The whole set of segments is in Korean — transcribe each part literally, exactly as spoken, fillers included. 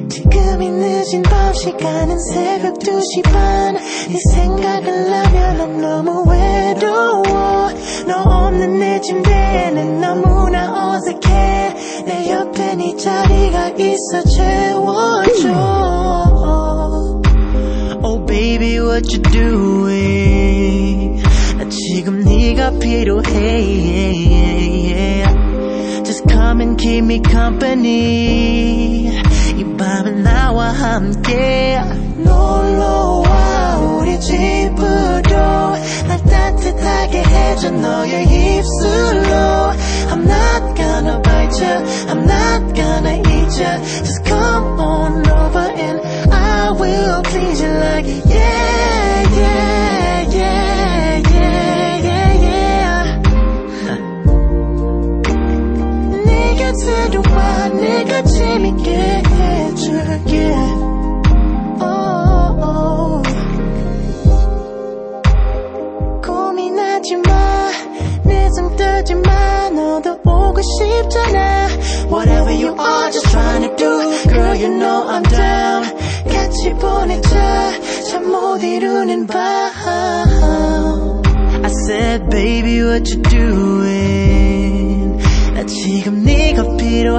지금이 늦은 밤 시간은 새벽 두 시 반 네 생각을 하면 난 너무 외로워 너 없는 내 침대는 너무나 어색해 내 옆에 네 자리가 있어 채워줘 Oh baby what you doing 나 지금 네가 필요해 Just come and keep me company 이 밤은 나와 함께 놀러와 우리 집으로 날 따뜻하게 해줘 너의 입술로 I'm not gonna bite you I'm not gonna eat you Just come on over and I will please you like yeah yeah yeah yeah yeah yeah 네 곁으로 와 내가 재밌게 해줄게 oh, oh. 고민하지 마 내 손 떨지 마 너도 오고 싶잖아 Whatever you are just trying to do Girl you know I'm down 같이 보내자 잠 못 이루는 밤 I said baby what you doing 나 지금 네가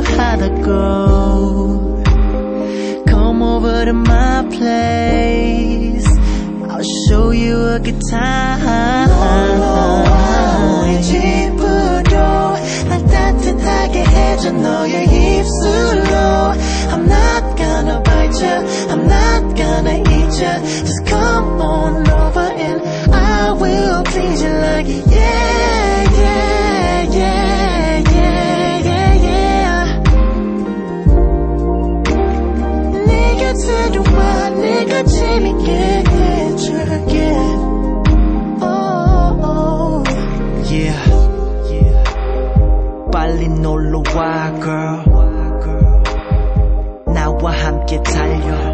필요하다고 Come over to my place I'll show you a good time 놀러와 우리 집으로 날 따뜻하게 해줘 너의 입술로 I'm not gonna bite you I'm not gonna eat you Just come on over and I will please you like yeah yeah yeah yeah yeah yeah 네 곁으로 와 내가 재밌게 해줄게 oh, oh. Yeah, yeah. 빨리 놀러와 girl 나와 함께 달려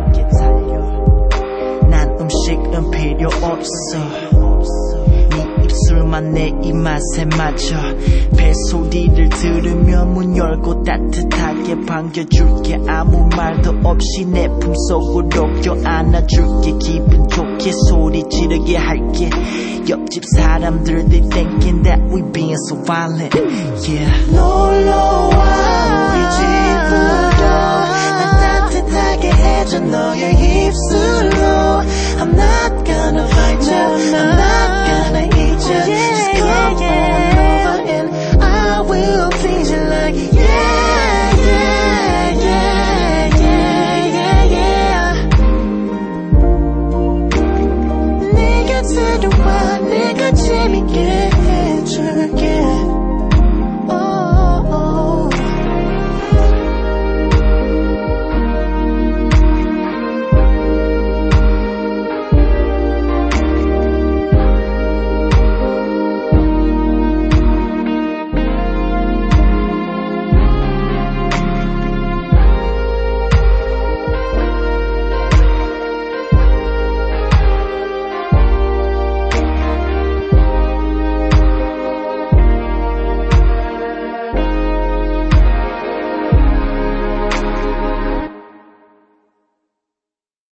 난 음식은 필요 없어 네 입술만 내 입맛에 맞춰 벨소리를 들으며 문 열고 따뜻하게 반겨줄게 아무 말도 없이 내 품속으로 껴안아줄게 기분 좋게 소리 지르게 할게 옆집 사람들 they thinking that we being so violent yeah 놀러와 우리 집